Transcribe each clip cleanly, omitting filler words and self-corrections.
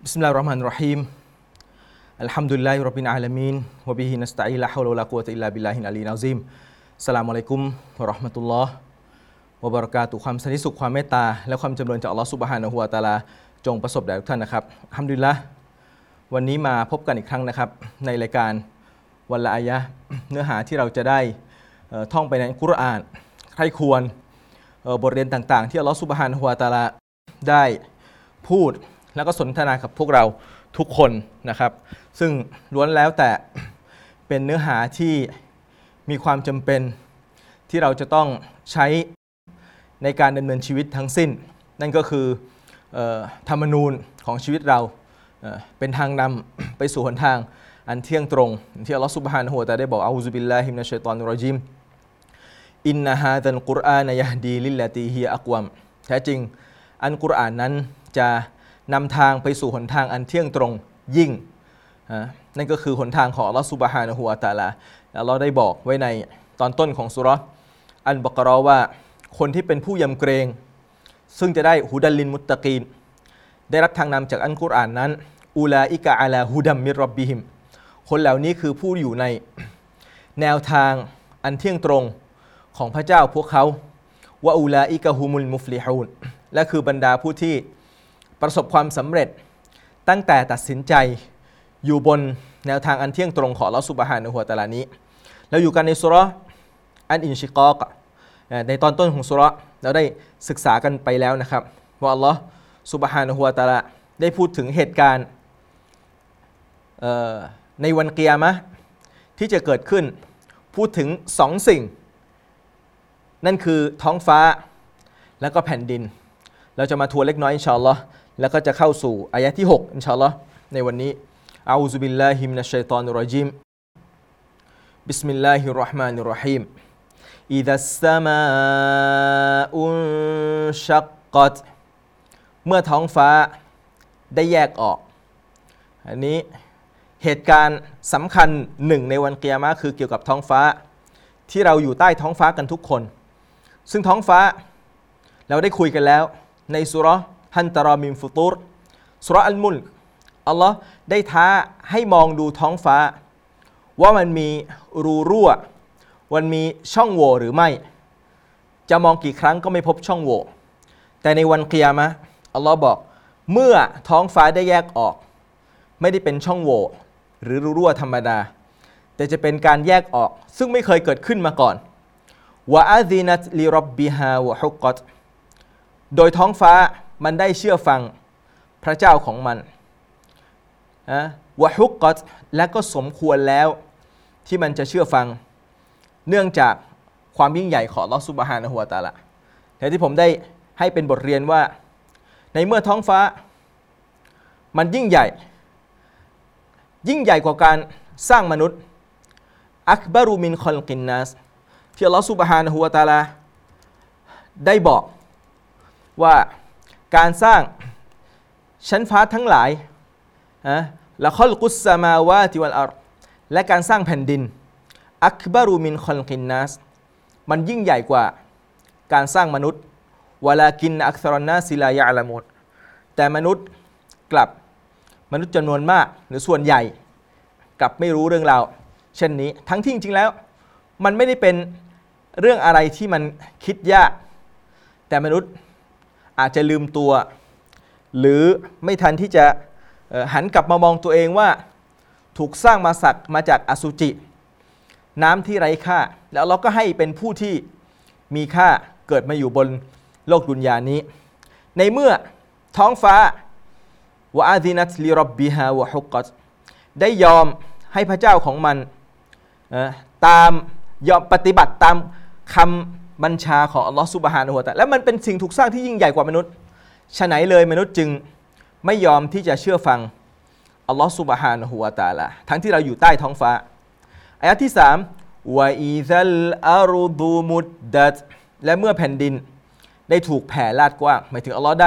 بسم الله الرحمن الرحيم الحمد لله رب العالمين وبه نستعين لا حول ولا قوة إلا بالله العلي العظيم อัสสลามุอะลัยกุมวะเราะห์มะตุลลอฮ์วะบะเราะกาตุฮ์ความสันติสุขความเมตตาและความจำเริญจากอัลเลาะห์ซุบฮานะฮูวะตะอาลาจงประสบแด่ทุกท่านนะครับอัลฮัมดุลิลละห์วันนี้มาพบกันอีกครั้งนะครับในรายการวันละอายะห์เนื้อหาที่เราจะได้ท่องไปในกุรอานใคร่ควรบทเรียนต่างๆที่อัลเลาะห์ซุบฮานะฮูวะตะอาลาได้พูดแล้วก็สนทนากับพวกเราทุกคนนะครับซึ่งล้วนแล้วแต่เป็นเนื้อหาที่มีความจำเป็นที่เราจะต้องใช้ในการดำเนินชีวิตทั้งสิ้นนั่นก็คือธรรมนูญของชีวิตเราเป็นทางนำไปสู่หนทางอันเที่ยงตรงที่อัลลอฮฺซุบฮานะฮูวะตะอาลาได้บอกอะอูซุบิลลาฮิมินัชชัยฏอนิรเราะญีมอินนะฮาซัลกุรอานยะฮดีลิลลตีฮิยะอักวัมแท้จริงอันกุรอานนั้นจะนำทางไปสู่หนทางอันเที่ยงตรงยิ่งนั่นก็คือหนทางของอัลลอฮฺซุบฮานะฮูวะตะอาลาอัลลอฮฺได้บอกไว้ในตอนต้นของซูเราะห์อัลบะเกาะฮ์ว่าคนที่เป็นผู้ยำเกรงซึ่งจะได้ฮุดัลลิลมุตตะกีนได้รับทางนำจากอัลกุรอานนั้นอูลาอิกะอะลาฮุดัมมิรร็อบบิฮิมคนเหล่านี้คือผู้อยู่ในแนวทางอันเที่ยงตรงของพระเจ้าพวกเขาวะอูลาอิกะฮุมุลมุฟลิฮูนและคือบรรดาผู้ที่ประสบความสำเร็จตั้งแต่ตัดสินใจอยู่บนแนวทางอันเที่ยงตรงของอัลเลาะห์ซุบฮานะฮูวะตะอาลานี้เราอยู่กันในซูเราะห์อันอินชิกอกในตอนต้นของซูเราะห์เราได้ศึกษากันไปแล้วนะครับว่าอัลเลาะห์ซุบฮานะฮูวะตะอาลาได้พูดถึงเหตุการณ์ในวันกิยามะห์ที่จะเกิดขึ้นพูดถึงสองสิ่งนั่นคือท้องฟ้าและก็แผ่นดินเราจะมาทวนเล็กน้อยอินชาอัลลอฮ์แล้วก็จะเข้าสู่อายะที่6อินชาอัลลอฮ์ในวันนี้อะอูซุบิลลาฮิมินัชชัยฏอนิรเราะญีมบิสมิลลาฮิรเราะห์มานิรเราะฮีมอิซัสสมาอุนชักกัตเมื่อท้องฟ้าได้แยกออกอันนี้เหตุการณ์สำคัญหนึ่งในวันกิยามะห์คือเกี่ยวกับท้องฟ้าที่เราอยู่ใต้ท้องฟ้ากันทุกคนซึ่งท้องฟ้าเราได้คุยกันแล้วในซูเราะห์ฮันตารอมินฟุตูรซูเราะห์อัลมุลกอัลลอฮ์ได้ท้าให้มองดูท้องฟ้าว่ามันมีรูรั่วมันมีช่องโหว่หรือไม่จะมองกี่ครั้งก็ไม่พบช่องโหว่แต่ในวันกิยามะห์อัลลอฮ์บอกเมื่อท้องฟ้าได้แยกออกไม่ได้เป็นช่องโหว่หรือรูรั่วธรรมดาแต่จะเป็นการแยกออกซึ่งไม่เคยเกิดขึ้นมาก่อนวะอาซินัตลิร็อบบิฮาวะฮุกกัตโดยท้องฟ้ามันได้เชื่อฟังพระเจ้าของมันวะฮุกกัตและก็สมควรแล้วที่มันจะเชื่อฟังเนื่องจากความยิ่งใหญ่ของอัลเลาะห์ซุบฮานะฮูวะตะอาลาแต่ที่ผมได้ให้เป็นบทเรียนว่าในเมื่อท้องฟ้ามันยิ่งใหญ่กว่าการสร้างมนุษย์อักบารุมินคอลกินนัสที่อัลเลาะห์ซุบฮานะฮูวะตะอาลาได้บอกว่าการสร้างชั้นฟ้าทั้งหลายละคอลกุสสมาวาติวัลอัรฎ์และการสร้างแผ่นดินอักบารุมินคอลกินนัสมันยิ่งใหญ่กว่าการสร้างมนุษย์วะลากินอักษรนัสลายะละมูนแต่มนุษย์จำนวนมากหรือส่วนใหญ่กลับไม่รู้เรื่องราวเช่นนี้ทั้งที่จริงๆแล้วมันไม่ได้เป็นเรื่องอะไรที่มันคิดยากแต่มนุษย์อาจจะลืมตัวหรือไม่ทันที่จะหันกลับมามองตัวเองว่าถูกสร้างมาจากอสุจิน้ำที่ไร้ค่าแล้วเราก็ให้เป็นผู้ที่มีค่าเกิดมาอยู่บนโลกดุนยานี้ในเมื่อท้องฟ้าวะอาซินัตลิร็อบบิฮาวะฮุกกัตได้ยอมให้พระเจ้าของมันตามยอมปฏิบัติตามคำบัญชาของอัลลอฮฺซุบฮานะฮูวะตะอาลาและมันเป็นสิ่งถูกสร้างที่ยิ่งใหญ่กว่ามนุษย์ฉะไหนเลยมนุษย์จึงไม่ยอมที่จะเชื่อฟังอัลลอฮฺซุบฮานะฮูวะตะอาลาทั้งที่เราอยู่ใต้ท้องฟ้าอายะที่3วะอิซัลอารุฎุมุดดัตและเมื่อแผ่นดินได้ถูกแผ่ลาดกว้างหมายถึงอัลลอฮ์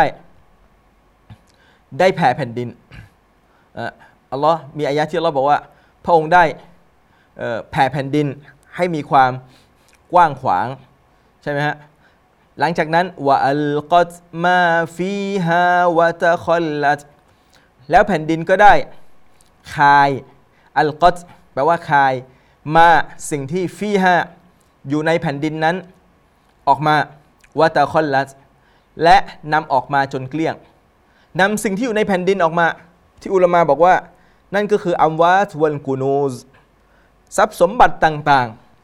ได้แผ่แผ่นดินอัลลอฮ์มีอายะที่อัลลอฮ์บอกว่าพระองค์ได้แผ่แผ่นดินให้มีความกว้างขวางใช่ไหมฮะ หลังจากนั้นวะอัลกัตมาฟีฮาวะตะคอลลัตแล้วแผ่นดินก็ได้คายอัลกัตแปลว่าคายมาสิ่งที่ฟีฮาอยู่ในแผ่นดินนั้นออกมาวะตะคอลลัสและนำออกมาจนเกลี้ยงนำสิ่งที่อยู่ในแผ่นดินออกมาที่อุลามะบอกว่านั่นก็คืออัมวาตวัลกุนูซทรัพย์สมบัติต่าง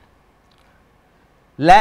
ๆและ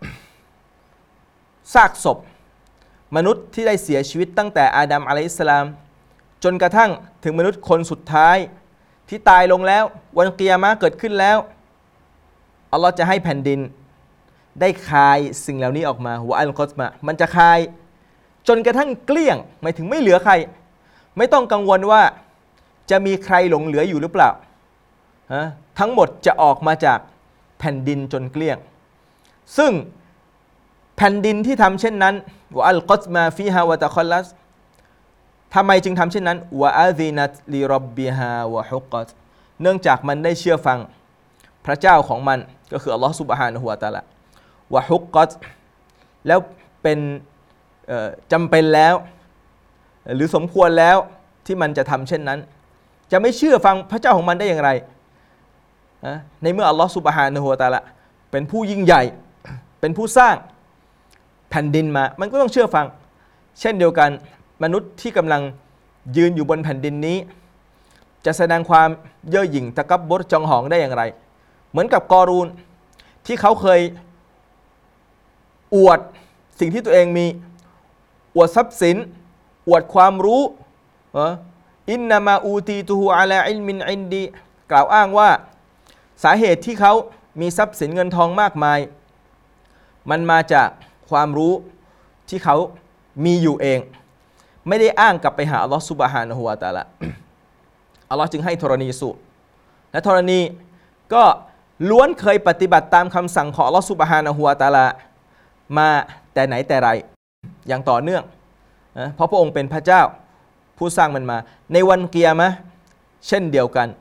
ซากศพมนุษย์ที่ได้เสียชีวิตตั้งแต่อาดัมอะลัยฮิสสลามจนกระทั่งถึงมนุษย์คนสุดท้ายที่ตายลงแล้ววันกิยามะห์เกิดขึ้นแล้วอัลลอฮ์จะให้แผ่นดินได้คายสิ่งเหล่านี้ออกมาวะอัลกอสมามันจะคายจนกระทั่งเกลี้ยงหมายถึงไม่เหลือใครไม่ต้องกังวลว่าจะมีใครหลงเหลืออยู่หรือเปล่าทั้งหมดจะออกมาจากแผ่นดินจนเกลี้ยงซึ่งแผ่นดินที่ทำเช่นนั้นวะอัลกอสมาฟีฮาวะตะคอลลัสทำไมจึงทำเช่นนั้นวะอาซินัตลิร็อบบิฮาวะฮุกกัตเนื่องจากมันได้เชื่อฟังพระเจ้าของมันก็คืออัลลอฮฺซุบฮานะฮูวะตะอาลาวะฮุกกัตแล้วเป็นจำเป็นแล้วหรือสมควรแล้วที่มันจะทำเช่นนั้นจะไม่เชื่อฟังพระเจ้าของมันได้อย่างไรในเมื่ออัลลอฮฺซุบฮานะฮูวะตะอาลาเป็นผู้ยิ่งใหญ่เป็นผู้สร้างแผ่นดินมามันก็ต้องเชื่อฟังเช่นเดียวกันมนุษย์ที่กำลังยืนอยู่บนแผ่นดินนี้จะแสดงความเย่อหยิ่งตะกับบรจองหองได้อย่างไรเหมือนกับกอรูนที่เขาเคยอวดสิ่งที่ตัวเองมีอวดทรัพย์สินอวดความรู้อินนามาอูตีตูฮูอาลาอิลมินอินดีกล่าวอ้างว่าสาเหตุที่เขามีทรัพย์สินเงินทองมากมายมันมาจากความรู้ที่เขามีอยู่เองไม่ได้อ้างกลับไปหาอัลลอฮฺซุบฮานะฮูวะตะอาลาอัลลอฮ์จึงให้ธรณีสูบและธรณีก็ล้วนเคยปฏิบัติตามคำสั่งของอัลลอฮฺซุบฮานะฮูวะตะอาลามาแต่ไหนแต่ไรอย่างต่อเนื่องเพราะพระองค์เป็นพระเจ้าผู้สร้างมันมาในวันกิยามะห์เช่นเดียวกัน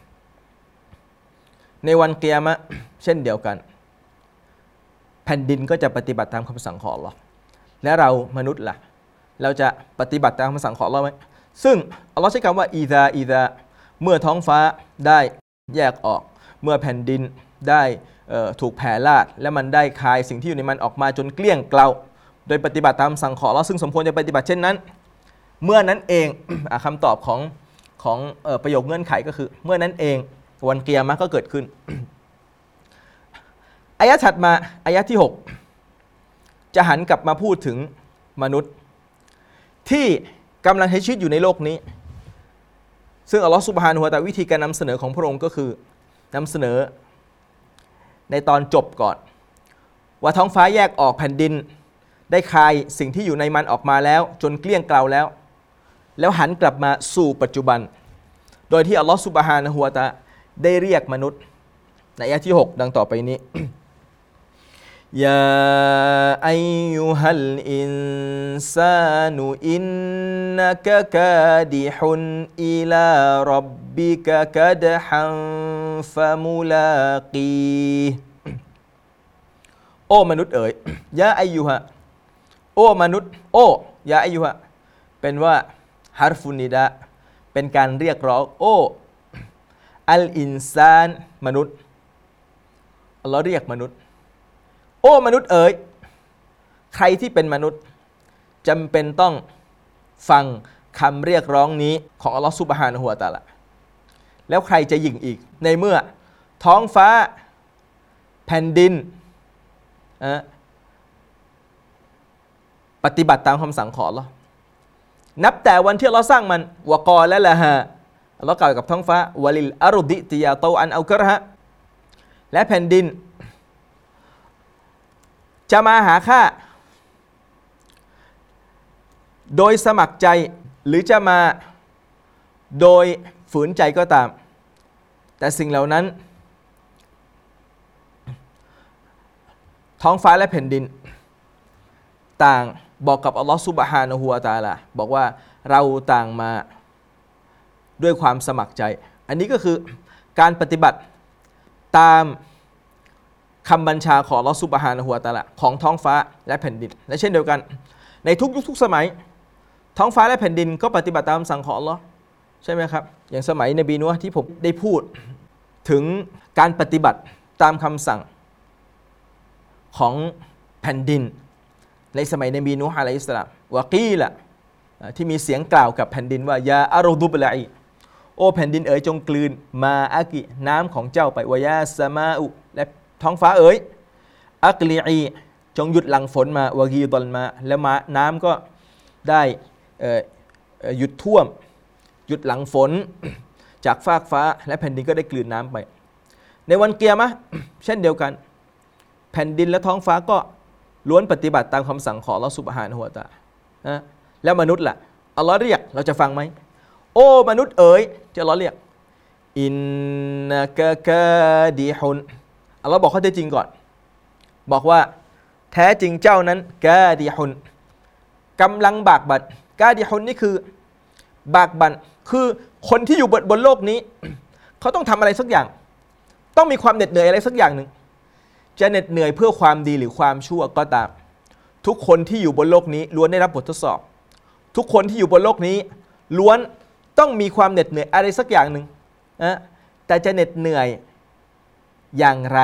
ในวันกิยามะห์เช่นเดียวกันแผ่นดินก็จะปฏิบัติตามคำสั่งของอัลลอฮ์และเรามนุษย์ล่ะเราจะปฏิบัติตามคำสั่งของอัลลอฮ์ไหมซึ่งอัลลอฮ์ใช้คำว่าอีซาเมื่อท้องฟ้าได้แยกออกเมื่อแผ่นดินได้ถูกแผ่ลาดและมันได้คายสิ่งที่อยู่ในมันออกมาจนเกลี้ยงเกลาโดยปฏิบัติตามสั่งของอัลลอฮ์ซึ่งสมควรจะปฏิบัติเช่นนั้นเมื่อนั้นเอง คำตอบของประโยคเงื่อนไขก็คือเมื่อนั้นเองวันกิยามะห์ก็เกิดขึ้น อายะห์ถัดมาอายะห์ที่ 6จะหันกลับมาพูดถึงมนุษย์ที่กำลังใช้ชีวิตอยู่ในโลกนี้ซึ่งอัลลอฮฺซุบฮานะฮูวะตะอาลาวิธีการนำเสนอของพระองค์ก็คือนำเสนอในตอนจบก่อนว่าท้องฟ้าแยกออกแผ่นดินได้คายสิ่งที่อยู่ในมันออกมาแล้วจนเกลี้ยงเกลาแล้วหันกลับมาสู่ปัจจุบันโดยที่อัลลอฮฺซุบฮานะฮูวะตะอาลาได้เรียกมนุษย์ในอายะห์ที่ 6ดังต่อไปนี้ ยาอัยยูฮัลอินซานุอินนักกาดิฮุนอิลาร็อบบิกะกะดฮันฟะมุลากีโอ้มนุษย์เอ๋ยยาอัยยูฮะโอ้มนุษย์โอ้ยาอัยยูฮะเป็นว่าฮาร์ฟุนิดะเป็นการเรียกร้องโอ้อัลอินซานมนุษย์อัลลอฮ์เรียกมนุษย์โอ้มนุษย์เอ๋ยใครที่เป็นมนุษย์จำเป็นต้องฟังคำเรียกร้องนี้ของอัลลอฮ์ซุบฮานะฮูวะตะอาลาแล้วใครจะยิ่งอีกในเมื่อท้องฟ้าแผ่นดินปฏิบัติตามคำสั่งของอัลลอฮ์นับแต่วันที่อัลลอฮ์สร้างมันวะกอละละฮะอัลลอฮ์กล่าวกับท้องฟ้าวะลิลอารุดิติยาตออันเอากะรฮะและแผ่นดินจะมาหาข้าโดยสมัครใจหรือจะมาโดยฝืนใจก็ตามแต่สิ่งเหล่านั้นท้องฟ้าและแผ่นดินต่างบอกกับอัลลอฮฺซุบฮานะฮูวะตะอาลาบอกว่าเราต่างมาด้วยความสมัครใจอันนี้ก็คือการปฏิบัติตามคำบัญชาของอัลเลาะห์ซุบฮานะฮูวะตะอาลาของท้องฟ้าและแผ่นดินและเช่นเดียวกันในทุกยุคทุกสมัยท้องฟ้าและแผ่นดินก็ปฏิบัติตามคำสั่งของอัลเลาะห์ใช่ไหมครับอย่างสมัยนบีนูห์ที่ผมได้พูดถึงการปฏิบัติตามคำสั่งของแผ่นดินในสมัยนบีนูห์อะลัยฮิสสลามวะกีละที่มีเสียงกล่าวกับแผ่นดินว่ายาอารุดุบละอีโอ้แผ่นดินเอ๋ยจงกลืนมาอากิน้ำของเจ้าไปวายาสมาอุและท้องฟ้าเอ๋ยอักลีอีจงหยุดหลั่งฝนมาวะกีดอลมาแล้วมาน้ำก็ได้หยุดท่วมหยุดหลั่งฝนจากฟากฟ้าและแผ่นดินก็ได้กลืนน้ำไปในวันเกียรมะเช่นเดียวกันแผ่นดินและท้องฟ้าก็ล้วนปฏิบัติตามคำสั่งของอัลเลาะห์ซุบฮานะฮูวะตะอาลาแล้วมนุษย์ล่ะอัลเลาะห์เรียกเราจะฟังไหมโอ้มนุษย์เอ๋ยที่อัลเลาะห์เรียกอินนะกะกาดิฮุนอัลเลาะห์บอกข้อเท็จจริงก่อนบอกว่าแท้จริงเจ้านั้นกาดิฮุนกำลังบากบั่นกาดิฮุนนี่คือบากบั่นคือคนที่อยู่บนโลกนี้ เขาต้องทำอะไรสักอย่างต้องมีความเหน็ดเหนื่อยอะไรสักอย่างหนึ่งจะเหน็ดเหนื่อยเพื่อความดีหรือความชั่วก็ตามทุกคนที่อยู่บนโลกนี้ล้วนได้รับบททดสอบทุกคนที่อยู่บนโลกนี้ล้วนต้องมีความเหน็ดเหนื่อยอะไรสักอย่างหนึ่งนะแต่จะเหน็ดเหนื่อยอย่างไร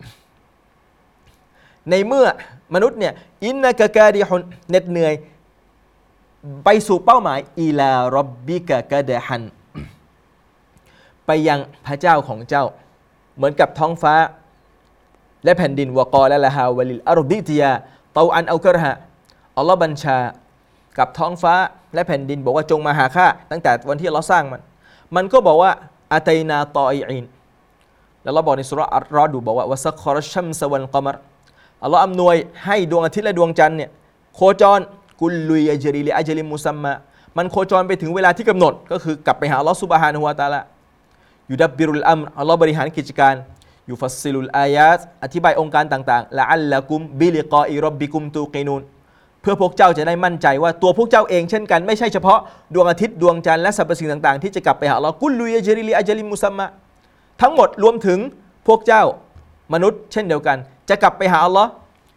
ในเมื่อมนุษย์เนี่ยอินนะกะกาดิฮุนเหน็ดเหนื่อยไปสู่เป้าหมายอิลาร็อบบิกะกะดะฮันไปยังพระเจ้าของเจ้าเหมือนกับท้องฟ้าและแผ่นดินวะกอละละฮาวะลิลอัรฎิติยาเตาอันเอากะรฮะอัลลอฮ์บัญชากับท้องฟ้าและแผ่นดินบอกว่าจงมาหาข้าตั้งแต่วันที่เราสร้างมันก็บอกว่าอาตัยนาตออีนแล้วเราบอกในสุเราะห์อัรรอดูบอกว่าวะซักคอรัชชัมซะวัลกอมัรอัลลอฮ์อำนวยให้ดวงอาทิตย์และดวงจันทร์เนี่ยโคจรกุลลุยอัจริลิอัจลิมุซัมมามันโคจรไปถึงเวลาที่กำหนดก็คือกลับไปหาอัลลอฮ์ซุบฮานะฮูวะตะอาลายุดับบิรุลอัมรอัลลอฮ์บริหารกิจการยุฟัสซิลุลอายาตอธิบายองค์การต่างๆละอัลละกุมบิลิกออิร็อบบิกุมตูกีนูนเพื่อพวกเจ้าจะได้มั่นใจว่าตัวพวกเจ้าเองเช่นกันไม่ใช่เฉพาะดวงอาทิตย์ดวงจันทร์และสรรพสิ่งต่างๆที่จะกลับไปหาอัลลอฮ์กุลลุยอัจริลิอัจลิมุซัมมาทั้งหมดรวมถึงพวกเจ้ามนุษย์เช่นเดียวกันจะกลับไปหาอัลลอฮ์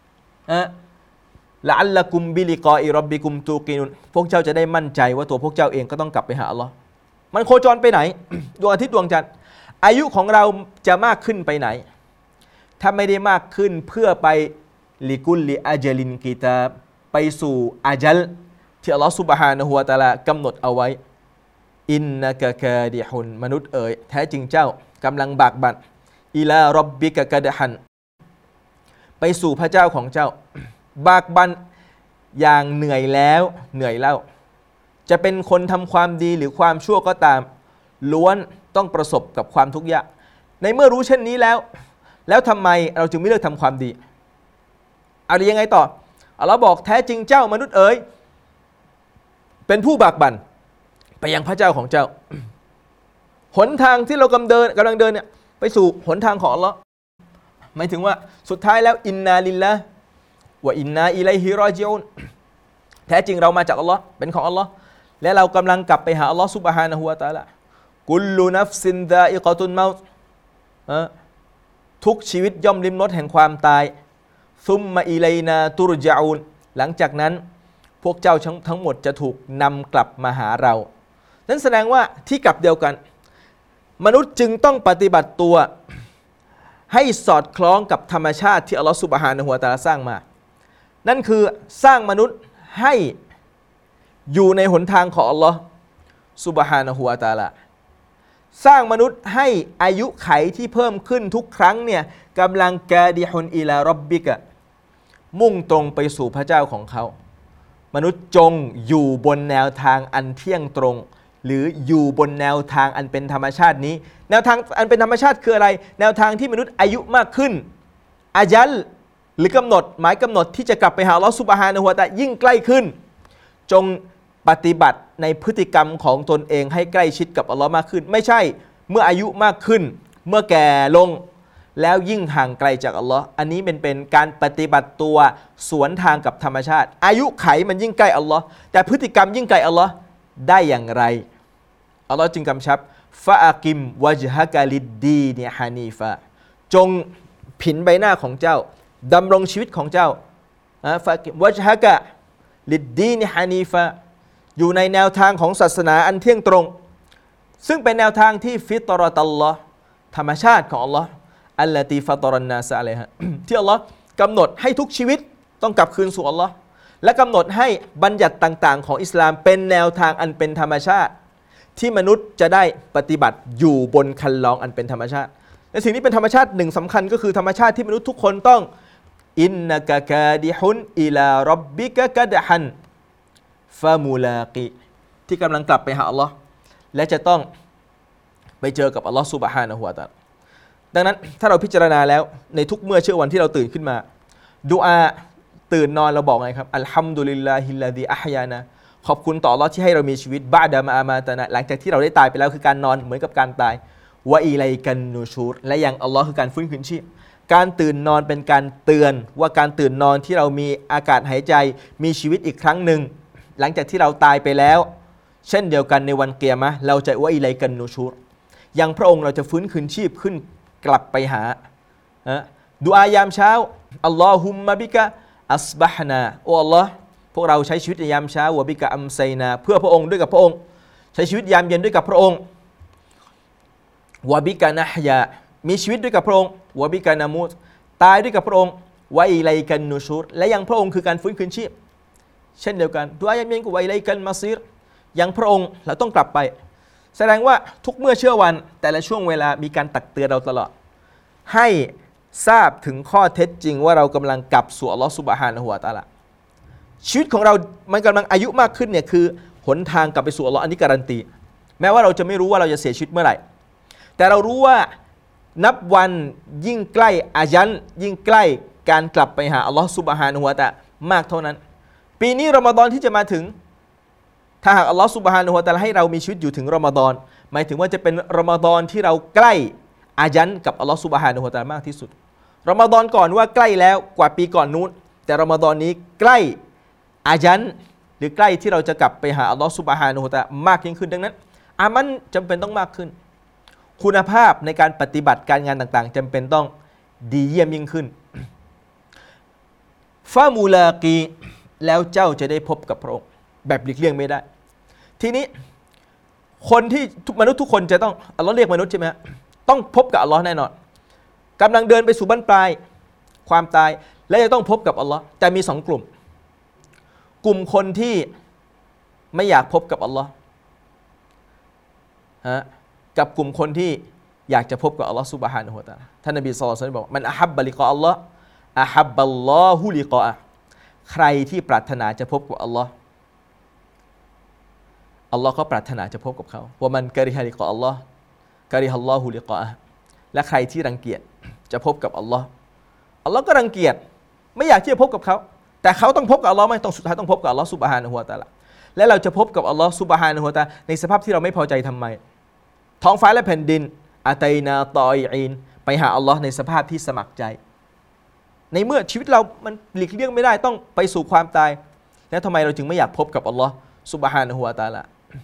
ละอัลละกุมบิลิกออิร็อบบิกุมตูกีนูนพวกเจ้าจะได้มั่นใจว่าตัวพวกเจ้าเองก็ต้องกลับไปหาอัลลอฮ์มันโคจรไปไหน ดวงอาทิตย์ดวงจันทร์อายุของเราจะมากขึ้นไปไหนถ้าไม่ได้มากขึ้นเพื่อไปลิกุลลิอาจลินกิตาไปสู่อาจัลที่อัลลอฮฺซุบฮานะฮูวะตะอาลากำหนดเอาไว้อินนะกะกาดิฮุนมนุษย์เอ๋ยแท้จริงเจ้ากำลังบากบั่นอิลาร็อบบิกะกะดะฮันไปสู่พระเจ้าของเจ้าบากบั่นอย่างเหนื่อยแล้วเหนื่อยเล่าจะเป็นคนทำความดีหรือความชั่วก็ตามล้วนต้องประสบกับความทุกข์ยากในเมื่อรู้เช่นนี้แล้วทำไมเราจึงไม่เลือกทำความดีอะไรยังไงต่ออัลลอฮ์บอกแท้จริงเจ้ามนุษย์เอ๋ยเป็นผู้บากบั่นไปยังพระเจ้าของเจ้าหนทางที่เรากำลังเดินเนี่ยไปสู่หนทางของอัลลอฮ์หมายถึงว่าสุดท้ายแล้วอินนาลิลละวะอินนาอิลัยฮิรอญิอูนแท้จริงเรามาจากอัลลอฮ์เป็นของอัลลอฮ์และเรากำลังกลับไปหาอัลลอฮ์ซุบฮานะฮูวะตะอาลากุลลุนัฟซินซาอิกะตุนเมาต์ทุกชีวิตย่อมลิ้มรสแห่งความตายซุมมาอิลัยนาตุรญะอูนหลังจากนั้นพวกเจ้าทั้งหมดจะถูกนำกลับมาหาเรานั่นแสดงว่าที่กลับเดียวกันมนุษย์จึงต้องปฏิบัติตัวให้สอดคล้องกับธรรมชาติที่อัลลอฮฺซุบฮานะฮูวะตะอาลาสร้างมานั่นคือสร้างมนุษย์ให้อยู่ในหนทางของอัลลอฮฺซุบฮานะฮูวะตะอาลาสร้างมนุษย์ให้อายุไขที่เพิ่มขึ้นทุกครั้งเนี่ยกำลังกาดิฮุนอิลาร็อบบิกะมุ่งตรงไปสู่พระเจ้าของเขามนุษย์จงอยู่บนแนวทางอันเที่ยงตรงหรืออยู่บนแนวทางอันเป็นธรรมชาตินี้แนวทางอันเป็นธรรมชาติคืออะไรแนวทางที่มนุษย์อายุมากขึ้นอาญัลหรือกำหนดหมายกำหนดที่จะกลับไปหาอัลเลาะห์ซุบฮานะฮูวะตะอาลายิ่งใกล้ขึ้นจงปฏิบัติในพฤติกรรมของตนเองให้ใกล้ชิดกับอัลลอฮ์มากขึ้นไม่ใช่เมื่ออายุมากขึ้นเมื่อแก่ลงแล้วยิ่งห่างไกลจากอัลลอฮ์อันนี้เป็นการปฏิบัติตัวสวนทางกับธรรมชาติอายุไขมันยิ่งใกล้อัลลอฮ์แต่พฤติกรรมยิ่งไกลอัลลอฮ์ได้อย่างไรอัลลอฮ์จึงกำชับฟะอากิมวะจฮะกะลิดดีนฮานีฟะจงผินใบหน้าของเจ้าดำรงชีวิตของเจ้าฟะอากิมวะจฮะกะลิดดีนฮานีฟะอยู่ในแนวทางของศาสนาอันเที่ยงตรงซึ่งเป็นแนวทางที่ฟิตรอตัลลอฮ์ธรรมชาติของอัลลอฮ์อัลลตีฟะตรันนาสอะลัยฮะที่อัลลอฮ์กำหนดให้ทุกชีวิตต้องกลับคืนสู่อัลลอฮ์และกำหนดให้บัญญัติต่างๆของอิสลามเป็นแนวทางอันเป็นธรรมชาติที่มนุษย์จะได้ปฏิบัติอยู่บนคันลองอันเป็นธรรมชาติและสิ่งที่เป็นธรรมชาติหนึ่งสำคัญก็คือธรรมชาติที่มนุษย์ทุกคนต้องอินนะกะกาดิฮุนอิลาร็อบบิกะกะดะฮันฟะมูลากิที่กำลังกลับไปหาอัลลอฮ์และจะต้องไปเจอกับอัลลอฮ์ซุบฮานะฮูวะตะอาลาดังนั้นถ้าเราพิจารณาแล้วในทุกเมื่อเช้าวันที่เราตื่นขึ้นมาดุอาตื่นนอนเราบอกไงครับอัลฮัมดุลิลลาฮิลลาซีอะฮยานะขอบคุณต่ออัลเลาะห์ที่ให้เรามีชีวิตบะดะมาอามาตะนะหลังจากที่เราได้ตายไปแล้วคือการนอนเหมือนกับการตายวะอิลัยกันนูชูรและยังอัลเลาะห์คือการฟื้นคืนชีพการตื่นนอนเป็นการเตือนว่าการตื่นนอนที่เรามีอากาศหายใจมีชีวิตอีกครั้งหนึ่งหลังจากที่เราตายไปแล้วเช่นเดียวกันในวันกิยามะห์เราจะวะอิลัยกันนูชูรยังพระองค์เราจะฟื้นคืนชีพขึ้นกลับไปหาดุอายามเช้าอัลลอฮุมมะบิกะอัศบะฮนาโอ้อัลลอฮ์พวกเราใช้ชีวิตในยามเช้าวะบิกะอัมไซนาเพื่อพระองค์ด้วยกับพระองค์ใช้ชีวิตยามเย็นด้วยกับพระองค์วะบิกะนะฮยามีชีวิตด้วยกับพระองค์วะบิกะนามูตตายด้วยกับพระองค์วะอิลัยกันนูชูรและยังพระองค์คือการฟื้นคืนชีพเช่นเดียวกันดุอายามเย็นก็วะอิลัยกันมาซีรยังพระองค์เราต้องกลับไปแสดงว่าทุกเมื่อเชื่อวันแต่ละช่วงเวลามีการตักเตือนเราตลอดให้ทราบถึงข้อเท็จจริงว่าเรากำลังกลับสู่อัลลอฮฺซุบฮานะฮูวะตะอาลาชีวิตของเรามันกำลังอายุมากขึ้นเนี่ยคือหนทางกลับไปสู่อัลลอฮฺอันนี้การันตีแม้ว่าเราจะไม่รู้ว่าเราจะเสียชีวิตเมื่อไหร่แต่เรารู้ว่านับวันยิ่งใกล้อายันยิ่งใกล้การกลับไปหาอัลลอฮฺซุบฮานะฮูวะตะอาลามากเท่านั้นปีนี้รอมฎอนที่จะมาถึงถ้าหากอัลลอฮฺซุบฮานะฮูวะตะอาลาให้เรามีชีวิตอยู่ถึงรอมฎอนหมายถึงว่าจะเป็นรอมฎอนที่เราใกล้อายันกับอัลลอฮฺซุบฮานะฮูวะตะอาลามากที่สุดรอมฎอนก่อนว่าใกล้แล้วกว่าปีก่อนนู้นแต่รอมฎอนนี้ใกล้อายันหรือใกล้ที่เราจะกลับไปหาอัลลอฮฺซุบฮานะฮูวะตะอาลามากยิ่งขึ้นดังนั้นอามันจำเป็นต้องมากขึ้นคุณภาพในการปฏิบัติการงานต่างๆจำเป็นต้องดีเยี่ยมยิ่งขึ้นฟามูลากีแล้วเจ้าจะได้พบกับพระองค์แบบหลีกเลี่ยงไม่ได้ทีนี้คนที่มนุษย์ทุกคนจะต้องอัลลอฮ์เรียกมนุษย์ใช่ไหมต้องพบกับอัลลอฮ์แน่นอนกำลังเดินไปสู่บั้นปลายความตายและจะต้องพบกับอัลลอฮ์แต่มี2 กลุ่มคนที่ไม่อยากพบกับอัลลอฮ์กับกลุ่มคนที่อยากจะพบกับอัลลอฮ์ซุบฮานะฮูวะตะอาลาท่านนบีศ็อลลัลลอฮุอะลัยฮิวะซัลลัมบอกมันอะฮับบะลิกออัลลอฮ์อะฮับบัลลอฮุลิกออะใครที่ปรารถนาจะพบกับอัลลอฮ์อัลลอฮ์ก็ปรารถนาจะพบกับเขาว่ามันกะริฮะลิกออัลลอฮ์กะริฮัลลอฮุลิกออะและใครที่รังเกียจจะพบกับอัลลอฮ์อัลลอฮ์ก็รังเกียจไม่อยากที่จะพบกับเขาแต่เขาต้องพบกับอัลลอฮ์ไหมต้องสุดท้ายต้องพบกับอัลลอฮ์ซุบฮานะฮูวะตะอาลาและเราจะพบกับอัลลอฮ์ซุบฮานะฮูวะตะอาลาในสภาพที่เราไม่พอใจทำไมท้องฟ้าและแผ่นดินอาตัยนาตอยอีนไปหาอัลลอฮ์ในสภาพที่สมัครใจในเมื่อชีวิตเรามันหลีกเลี่ยงไม่ได้ต้องไปสู่ความตายแล้วทำไมเราจึงไม่อยากพบกับอัลลอฮ์ซุบฮานะฮูวะตะอาลา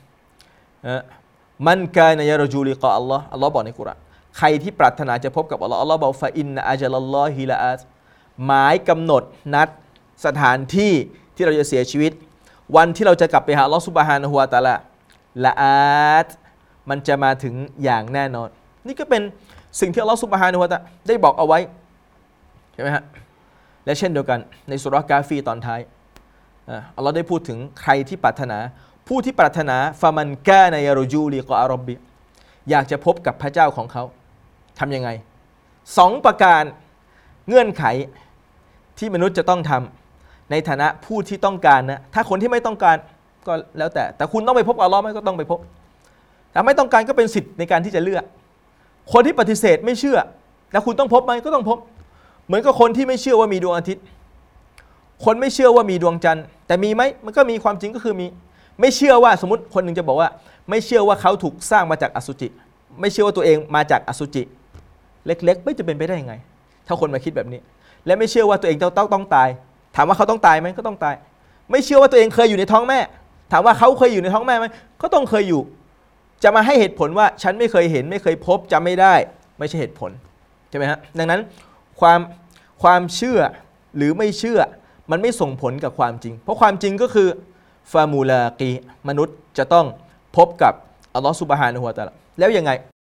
มันกานยารจูลิกออัลลอฮ์อัลลอฮ์บอกในกุรอานใครที่ปรารถนาจะพบกับอัลลอฮ์อัลลอฮ์บอกฟะอินนะอัจลัลลอฮิละอาตหมายกำหนดนัดสถานที่ที่เราจะเสียชีวิตวันที่เราจะกลับไปหาอัลลอฮ์ซุบฮานะฮูวะตะอาลาละอาตมันจะมาถึงอย่างแน่นอนนี่ก็เป็นสิ่งที่อัลลอฮฺซุบฮานะฮูวะตะอาลาได้บอกเอาไว้ใช่ไหมฮะและเช่นเดียวกันในสุเราะห์กาฟีตอนท้ายอัลลอฮฺได้พูดถึงใครที่ปรารถนาผู้ที่ปรารถนาฟะมันกานยารจูลิกอร็อบบิอยากจะพบกับพระเจ้าของเขาทำยังไง2 ประการเงื่อนไขที่มนุษย์จะต้องทำในฐานะผู้ที่ต้องการนะถ้าคนที่ไม่ต้องการก็แล้วแต่คุณต้องไปพบอัลลอฮ์ไหมก็ต้องไปพบแต่ไม่ต้องการก็เป็นสิทธิ์ในการที่จะเลือกคนที่ปฏิเสธไม่เชื่อแล้วคุณต้องพบไหมก็ต้องพบเหมือนกับคนที่ไม่เชื่อว่ามีดวงอาทิตย์คนไม่เชื่อว่ามีดวงจันทร์แต่มีไหมมันก็มีความจริงก็คือมีไม่เชื่อว่าสมมติคนหนึ่งจะบอกว่าไม่เชื่อว่าเขาถูกสร้างมาจากอสุจิไม่เชื่อว่าตัวเองมาจากอสุจิเล็กๆไม่จะเป็นไปได้ยังไงถ้าคนมาคิดแบบนี้และไม่เชื่อว่าตัวเองต้องตายถามว่าเขาต้องตายไหมก็ต้องตายไม่เชื่อว่าตัวเองเคยอยู่ในท้องแม่ถามว่าเขาเคยอยู่ในท้องแม่ไหมก็ต้องเคยอยู่จะมาให้เหตุผลว่าฉันไม่เคยเห็นไม่เคยพบจำไม่ได้ไม่ใช่เหตุผลใช่ไหมฮะดังนั้นความเชื่อหรือไม่เชื่อมันไม่ส่งผลกับความจริงเพราะความจริงก็คือฟามูลากีมนุษย์จะต้องพบกับอัลลอฮฺซุบฮานะฮูวะตะอาลาแล้วยังไง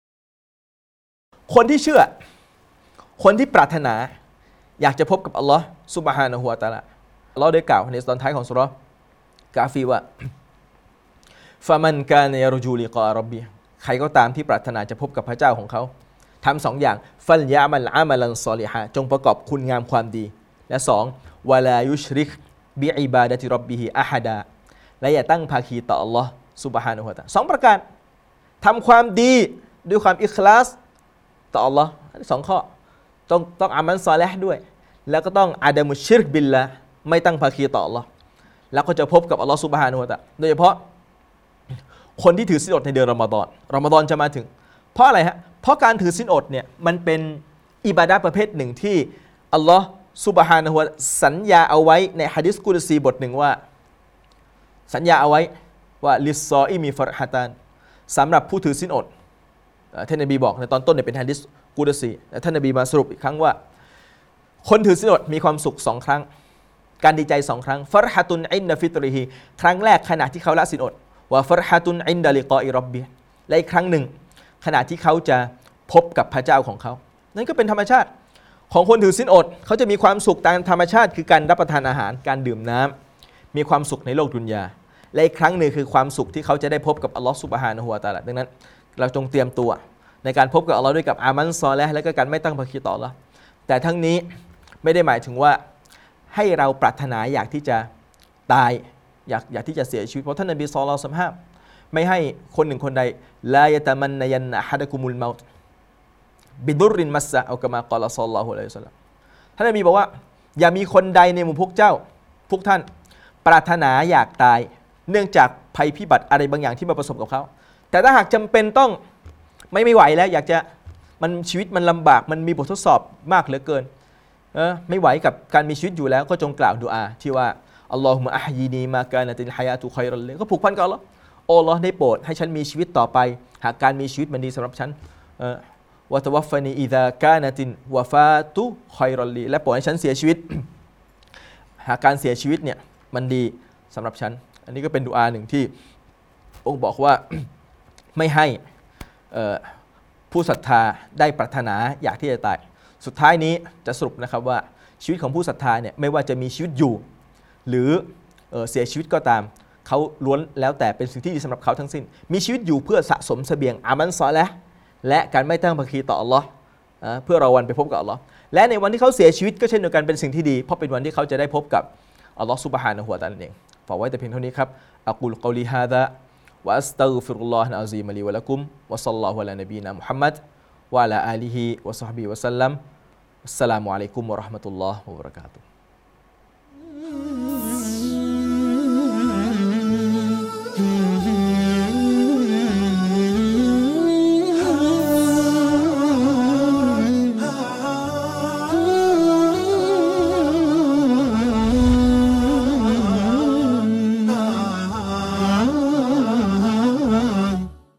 คนที่เชื่อคนที่ปรารถนาอยากจะพบกับอัลลอฮฺซุบฮานะฮูวะตะอาลาอัลลอฮฺได้กล่าวในตอนท้ายของซูเราะห์กาฟีว่าฟะมันกานะยะรจูลิการ็อบบิใครก็ตามที่ปรารถนาจะพบกับพระเจ้าของเขาทำสองอย่างฟัลยะมัลอามัลันศอลิฮะจงประกอบคุณงามความดีและสองวะลายุชริกบิอิบาดะติร็อบบิฮิอะฮะดาและอย่าตั้งภาคีต่ออัลลอฮ์ซุบฮานะฮูวะตะอาลาสองประการทำความดีด้วยความอิคลาสต่ออัลลอฮ์สองข้อต้องอามัลศอลิฮ์ด้วยแล้วก็ต้องอะดามุชชิรกบิลลาห์ไม่ตั้งภาคีต่ออัลลอฮ์แล้วก็จะพบกับอัลลอฮ์ซุบฮานะฮูวะตะอาลาโดยเฉพาะคนที่ถือศีลอดในเดือนรอมฎอนจะมาถึงเพราะอะไรฮะเพราะการถือศีลอดเนี่ยมันเป็นอิบาดะห์ประเภทหนึ่งที่อัลลอฮ์ซุบฮานะฮูวะตะอาลาสัญญาเอาไว้ในหะดีษกุดซีบทหนึ่งว่าสัญญาเอาไว้ว่าลิซออิมีฟัรฮะตานสำหรับผู้ถือศีลอดท่านนบีบอกในตอนต้นเนี่ยเป็นหะดีษกุดซีแต่ท่านนบีมาสรุปอีกครั้งว่าคนถือศีลอดมีความสุขสองครั้งการดีใจสองครั้งฟัรฮะตุนอินดะฟิตริฮิครั้งแรกขณะที่เขาละศีลอดว่าฟัรฮะตุนอินดะลิกออิร็อบบิและอีกครั้งหนึ่งขณะที่เขาจะพบกับพระเจ้าของเขานั่นก็เป็นธรรมชาติของคนถือศีลอดเขาจะมีความสุขตามธรรมชาติคือการรับประทานอาหารการดื่มน้ำมีความสุขในโลกดุนยาและอีกครั้งหนึ่งคือความสุขที่เขาจะได้พบกับอัลลอฮฺซุบฮานะฮูวะตะอาลาดังนั้นเราจงเตรียมตัวในการพบกับอัลลอฮ์ด้วยกับอามัลซอลิฮ์และก็การไม่ตั้งภาคีต่ออัลลอฮ์แต่ทั้งนี้ไม่ได้หมายถึงว่าให้เราปรารถนาอยากที่จะตายอยากที่จะเสียชีวิตเพราะท่านนบีศ็อลลัลลอฮุอะลัยฮิวะซัลลัมไม่ให้คนหนึ่งคนใดลายะตะมันนะยันอะฮะดะกุมุลเมาต์บิดุรรินมัสซะเอากะมากอลาศ็อลลัลลอฮุอะลัยฮิวะซัลลัมท่านนบีบอกว่าอย่ามีคนใดในหมู่พวกเจ้าพวกท่านปรารถนาอยากตายเนื่องจากภัยพิบัติอะไรบางอย่างที่มาประสบกับเขาแต่ถ้าหากจำเป็นต้องไม่ไหวแล้วอยากจะมันชีวิตมันลำบากมันมีบททดสอบมากเหลือเกินไม่ไหวกับการมีชีวิตอยู่แล้วก็จงกล่าวดุอาที่ว่าอัลลอฮุมะอะฮยีนีมากานะติลฮะยาตุค็อยรัลลิก็ผูกพันกับอัลลอฮ์โอ้อัลลอฮ์ได้โปรดให้ฉันมีชีวิตต่อไปหากการมีชีวิตมันดีสำหรับฉันวะตะวัฟฟานีอิซากานะตินวะฟาตุค็อยรัลลิและโปรดให้ฉันเสียชีวิตหากการเสียชีวิตเนี่ยมันดีสำหรับฉันอันนี้ก็เป็นดุอาหนึ่งที่องค์บอกว่า ไม่ให้ผู้ศรัทธาได้ปรารถนาอยากที่จะตายสุดท้ายนี้จะสรุปนะครับว่าชีวิตของผู้ศรัทธาเนี่ยไม่ว่าจะมีชีวิตอยู่หรือเสียชีวิตก็ตามเขาล้วนแล้วแต่เป็นสิ่งที่ดีสำหรับเขาทั้งสิ้นมีชีวิตอยู่เพื่อสะสมเสบียงอามัลซอลิฮ์และการไม่ตั้งภาคีต่ออัลลอฮ์เพื่อรอวันไปพบกับอัลลอฮ์และในวันที่เขาเสียชีวิตก็เช่นเดียวกันเป็นสิ่งที่ดีเพราะเป็นวันที่เขาจะได้พบกับอัลลอฮ์ซุบฮานะฮูวะตะอาลาเองฝากไว้แต่เพียงเท่านี้ครับอะกูลกอลีฮาซาวะอัสตัฆฟิรุลลอฮะอะซีมะลีวะละกุมวะศ็อลลัลลอฮุอะลานบีนามุฮัมมัดวะอะลาอาลิฮิวะศอฮบิฮิวะซัลลัมอัสสลามุอะลัยกุมวะเราะห์มะตุลลอฮ์วะบะเราะกาตุฮ์